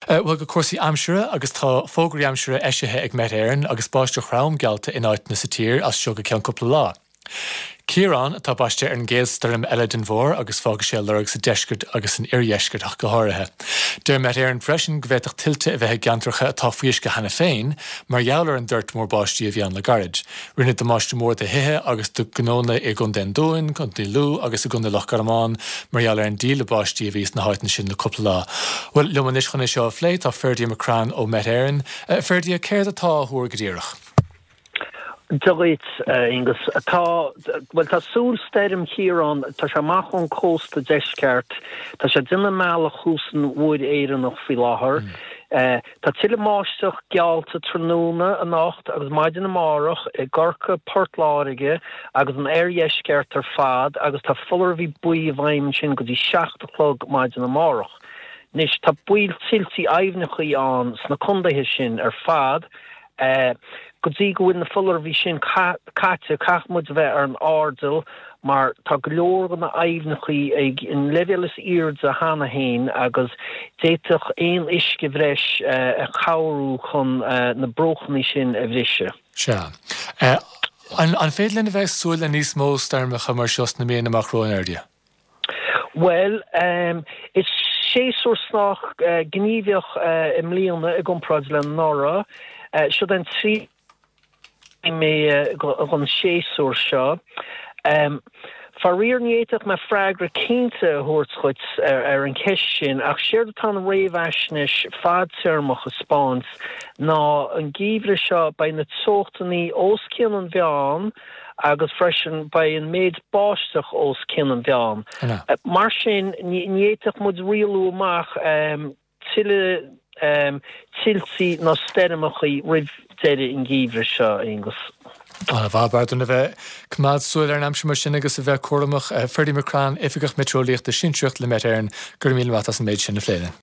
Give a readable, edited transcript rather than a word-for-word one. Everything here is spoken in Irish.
Bhfuil go cuasaí amsere agus tá fógraí amsere eisithe ag met éireann agus báisteach rám gealta in áit na sa tír as seo go ceann cúpla lá. Ciarán atá baiste ar an géalstarm eile den mhór agus fága sé lerug sa deisgurt agus an iarhéisgurt ach go háirithe. Deir met éireann freisin go bhhéach tiltte a bheith geantracha atá faois go hena féin, mar jaall ar an dúirt mór báistí a bhíán le garid. Rinne do máiste mór de hithe agus do gnóna i gun den dóin, gun de lú agus a gun de Lochgarmán, mar jaall ar an díle báistí a bhís na háitna sin le cúpla lá. Well, lumanis chuna seo a phléit á Ferdia Macran ó met éireann. Ferdia, céir atá thuair go díreach? Dogit Ingus tá súl stem hierán tá se machon cósta deisceart tá se dunne meile chúsan bhid éan noch fi láthair. Tá tiile máisteach gealta tróna a nacht agus maidin na marach I gorcha portláige agus an airhéisceart ar fad agus tá fullar bhí buí bhaim sin go dtí 7:00 maidin na marach. Nis tá buil tiltí aimhnachaí an sna condaithe sin ar fad go dtí go bhfuil na fullar bhí sin caite cachmuid bheith ar an ardal mar tá go leor go na aimhnachaí ag in levelas iard a hana hain agus déiteach éon isce bhreis a chaú chun na brochanní sin a bhrise. Se. An féad lena bheith súil a níos mó starmacha mar seos na méana amach roin airdia? Well, it's sé sorsnach gníomhioch I mbliana a gomráid le nora seo den trí mé gon séúir seo. Faríornéach me freigra cínta thuirtchuit ar an ceis sin ach siar tá an réomhheisnis fadtearmach a spáins ná an gíomhre seo ba na tóchtaní os cin an bheán agus freisin ba an méid báisteach os cin an bheán. Mar sin néiteach mud rialú amach tiile tiltí ná stéimechaí rih deire in gíomhre seo Ingus. Bhbáirtúna bheith cumad súil ar an amsir mar sin agus a bheith cuaramach Ferdia Macran ifigach metrólaíocht de sinseocht le met éireann gur míle maith as an méid sin na phléine.